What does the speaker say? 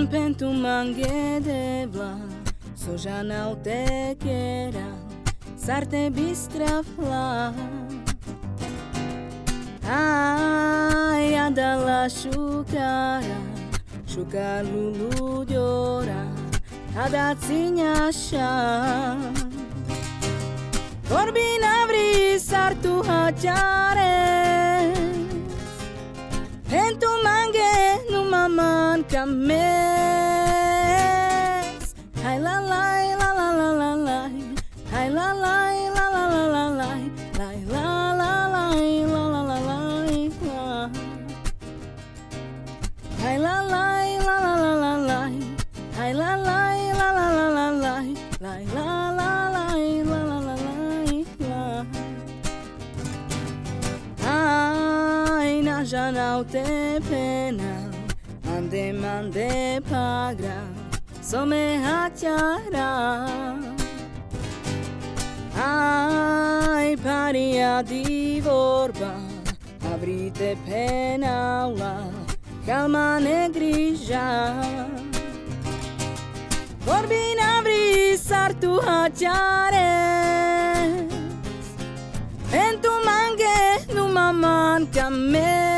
Pentu mange devla Sojana o tekera Sarte bistra fla Ai adala shukara Shuka lulu diora Hadatsinya sha Corbina vri sartu hachare Pentu mange numaman kames Hai la la la la la la la Hai la la la la la la la Lai la la la la la la la Hai la la la la la la la Hai la la la la la la la Lai la la la la la la la Ai na janau te pena Ande mande pagra Some hachara Ai paria di vorba Avrite penaula Calma negrija Vorbina vri sartu hachares Pentu mange numaman kames